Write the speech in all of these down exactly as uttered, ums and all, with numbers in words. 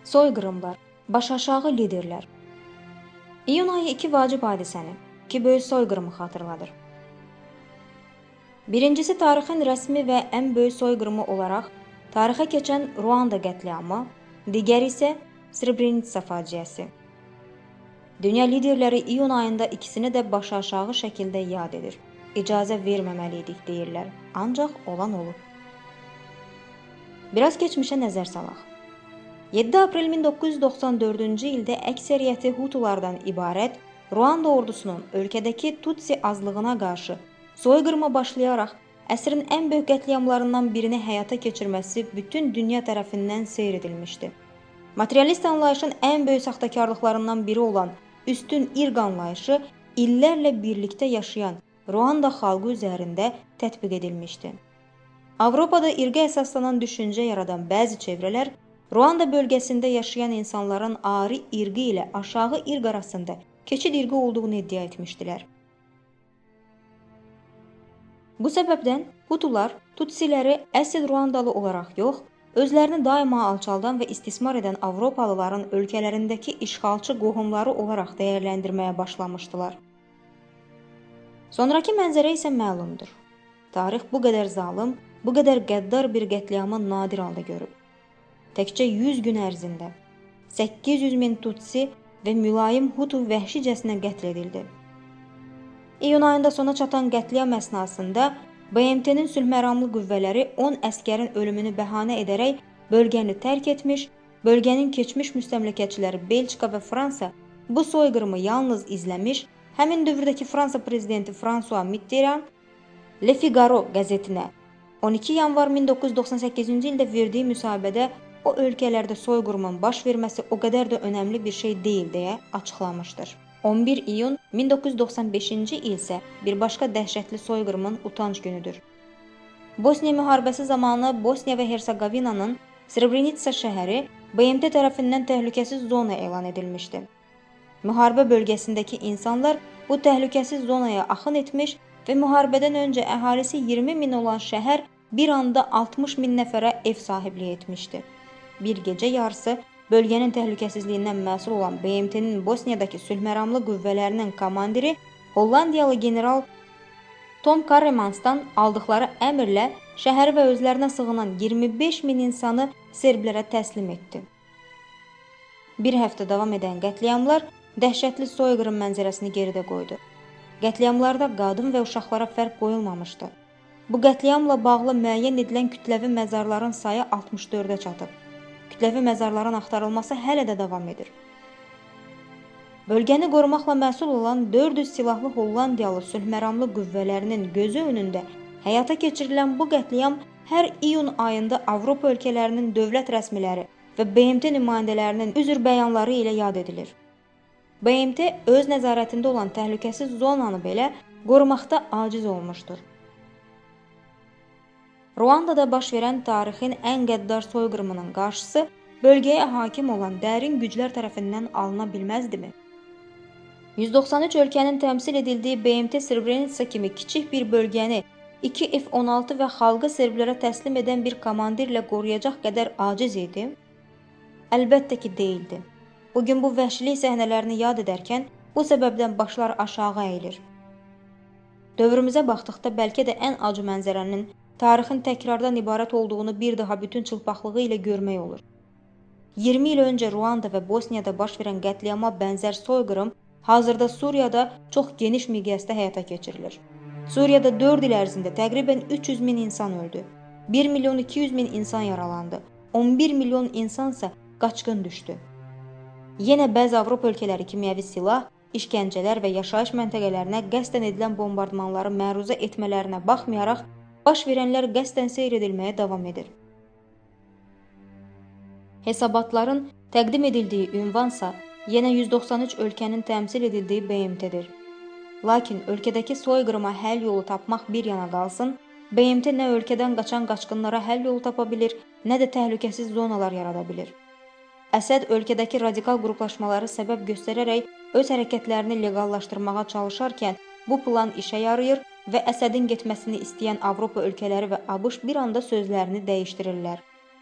Soyqırımlar, başaşağı liderlər. İyun ayı iki vacib hadisəni, iki böyük soyqırımı xatırladır. Birincisi tarixin rəsmi və ən böyük soyqırımı olaraq tarixə keçən Ruanda qətliamı, digəri isə Srebrenitsa faciəsi. Dünya liderləri iyun ayında ikisini də başaşağı şəkildə yad edir. İcazə verməməliydik deyirlər, ancaq olan olub. Biraz keçmişə nəzər salaq. yeddi aprel min doqquz yüz doxsan dördüncü ildə əksəriyyəti Hutulardan ibarət Ruanda ordusunun ölkədəki Tutsi azlığına qarşı soyqırıma başlayaraq əsrin ən böyük qətliamlarından birini həyata keçirməsi bütün dünya tərəfindən seyr edilmişdi. Materialist anlayışın ən böyük saxtakarlıqlarından biri olan üstün irq anlayışı illərlə birlikdə yaşayan Ruanda xalqı üzərində tətbiq edilmişdi. Avropada irqə əsaslanan düşüncə yaradan bəzi çevrələr Ruanda bölgəsində yaşayan insanların ari irqi ilə aşağı irq arasında keçid irqi olduğunu iddia etmişdilər. Bu səbəbdən Hutular Tutsiləri əsl Ruandalı olaraq yox, özlərini daima alçaldan və istismar edən Avropalıların ölkələrindəki işğalçı qohumları olaraq dəyərləndirməyə başlamışdılar. Sonrakı mənzərə isə məlumdur. Tarix bu qədər zalım, bu qədər qəddar bir qətliamı nadir halda görüb. Təkcə yüz gün ərzində səkkiz yüz min Tutsi və mülayim Hutu vəhşicəsinə qətl edildi. İyun ayında sona çatan qətliam əsnasında B M T-nin sülhməramlı qüvvələri on əskərin ölümünü bəhanə edərək bölgəni tərk etmiş, bölgənin keçmiş müstəmləkəçiləri Belçika və Fransa bu soyqırımı yalnız izləmiş, həmin dövrdəki Fransa prezidenti François Mitterrand Le Figaro qəzetinə on iki yanvar min doqquz yüz doxsan səkkizinci ildə verdiyi müsahibədə o ölkələrdə soyqırımın baş verməsi o qədər də önəmli bir şey deyil deyə açıqlamışdır. on bir iyun min doqquz yüz doxsan beşinci il isə bir başqa dəhşətli soyqırımın utanc günüdür. Bosniya müharibəsi zamanı Bosniya və Hersegovinanın Srebrenitsa şəhəri B M T tərəfindən təhlükəsiz zona elan edilmişdi. Müharibə bölgəsindəki insanlar bu təhlükəsiz zonaya axın etmiş və müharibədən öncə əhalisi iyirmi min olan şəhər bir anda altmış min nəfərə ev sahibliyi etmişdi. Bir gecə yarısı bölgənin təhlükəsizliyindən məsul olan B M T-nin Bosniyadakı sülhməramlı qüvvələrinin komandiri Hollandiyalı general Tom Karremansdan aldıqları əmrlə şəhəri və özlərinə sığınan iyirmi beş min insanı serblərə təslim etdi. Bir həftə davam edən qətliamlar dəhşətli soyqırım mənzərəsini geridə qoydu. Qətliamlarda qadın və uşaqlara fərq qoyulmamışdı. Bu qətliamla bağlı müəyyən edilən kütləvi məzarların sayı altmış dördə çatıb. Kütləvi məzarların axtarılması hələ də davam edir. Bölgəni qorumaqla məsul olan dörd yüz silahlı Hollandiyalı sülhməramlı qüvvələrinin gözü önündə həyata keçirilən bu qətliam hər iyun ayında Avropa ölkələrinin dövlət rəsmiləri və B M T nümayəndələrinin üzr bəyanları ilə yad edilir. B M T öz nəzarətində olan təhlükəsiz zonanı belə qorumaqda aciz olmuşdur. Ruandada baş verən tarixin ən qəddar soyqırımının qarşısı bölgəyə hakim olan dərin güclər tərəfindən alına bilməzdimi? yüz doxsan üç ölkənin təmsil edildiyi B M T Srebrenitsa kimi kiçik bir bölgəni iki F on altı və xalqı serblərə təslim edən bir komandirlə qoruyacaq qədər aciz idi? Əlbəttə ki, deyildi. Bugün bu vəhşilik səhnələrini yad edərkən bu səbəbdən başlar aşağı əyilir. Dövrümüzə baxdıqda bəlkə də ən acı mənzərənin tarixin təkrardan ibarət olduğunu bir daha bütün çılpaqlığı ilə görmək olur. iyirmi il öncə Ruanda və Bosniyada baş verən qətliama bənzər soyqırım hazırda Suriyada çox geniş miqyasda həyata keçirilir. Suriyada dörd il ərzində təqribən üç yüz min insan öldü. bir milyon iki yüz min insan yaralandı. on bir milyon insansa qaçqın düşdü. Yenə bəzi Avropa ölkələri kimyəvi silah, işgəncələr və yaşayış məntəqələrinə qəsdən edilən bombardmanları məruzə etmələrinə baxmayaraq, baş verənlər qəsdən seyr edilməyə davam edir. Hesabatların təqdim edildiyi ünvansa yenə yüz doxsan üç ölkənin təmsil edildiyi B M T-dir. Lakin ölkədəki soyqırıma həll yolu tapmaq bir yana qalsın, B M T nə ölkədən qaçan qaçqınlara həll yolu tapa bilir, nə də təhlükəsiz zonalar yarada bilir. Əsəd ölkədəki radikal qruplaşmaları səbəb göstərərək öz hərəkətlərini legallaşdırmağa çalışarkən bu plan işə yarayır və Əsədin getməsini istəyən Avropa ölkələri və ABŞ bir anda sözlərini dəyişdirirlər.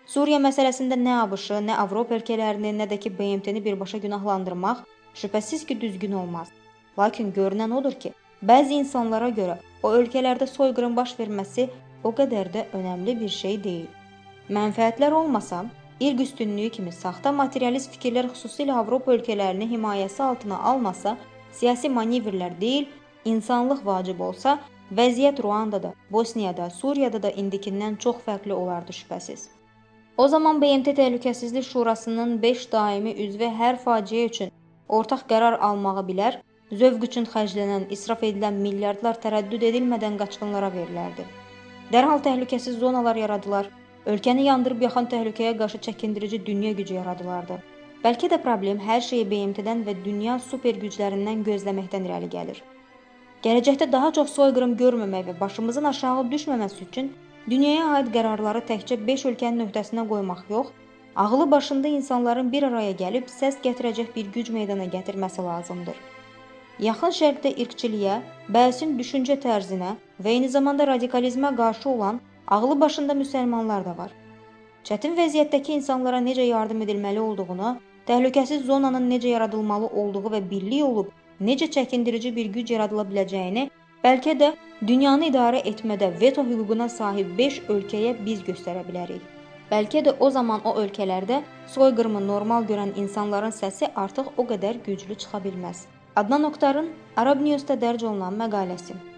Suriya məsələsində nə ABŞ-ı, nə Avropa ölkələrini, nə də ki B M T-ni birbaşa günahlandırmaq şübhəsiz ki düzgün olmaz. Lakin görünən odur ki, bəzi insanlara görə o ölkələrdə soyqırım baş verməsi o qədər də önəmli bir şey deyil. Mənfəətlər olmasa, irq üstünlüyü kimi saxta materialist fikirlər xüsusilə Avropa ölkələrini himayəsi altına almasa, siyasi manevrlər deyil, insanlıq vacib olsa, vəziyyət Ruandada, Bosniyada, Suriyada da indikindən çox fərqli olardı şübhəsiz. O zaman B M T Təhlükəsizlik Şurasının beş daimi üzvü hər faciə üçün ortaq qərar almağı bilər, zövq üçün xərclənən, israf edilən milyardlar tərəddüd edilmədən qaçqınlara verilərdi. Dərhal təhlükəsiz zonalar yaradılar, ölkəni yandırıb yaxan təhlükəyə qarşı çəkindirici dünya gücü yaradılardı. Bəlkə də problem hər şeyi B M T-dən və dünya super güclərindən gözləməkdən irəli gəlir. Gələcəkdə daha çox soyqırım görməmək və başımızın aşağı düşməməsi üçün dünyaya aid qərarları təkcə beş ölkənin öhdəsinə qoymaq yox, ağlı başında insanların bir araya gəlib səs gətirəcək bir güc meydana gətirməsi lazımdır. Yaxın Şərqdə irqçiliyə, bəsin düşüncə tərzinə və eyni zamanda radikalizmə qarşı olan ağlı başında müsəlmanlar da var. Çətin vəziyyətdəki insanlara necə yardım edilməli olduğunu, təhlükəsiz zonanın necə yaradılmalı olduğu və birlik olub necə çəkindirici bir güc yaradıla biləcəyini bəlkə də dünyanı idarə etmədə veto hüququna sahib beş ölkəyə biz göstərə bilərik. Bəlkə də o zaman o ölkələrdə soyqırımı normal görən insanların səsi artıq o qədər güclü çıxa bilməz. Adnan Oktarın Arab News-da dərc olunan məqaləsi.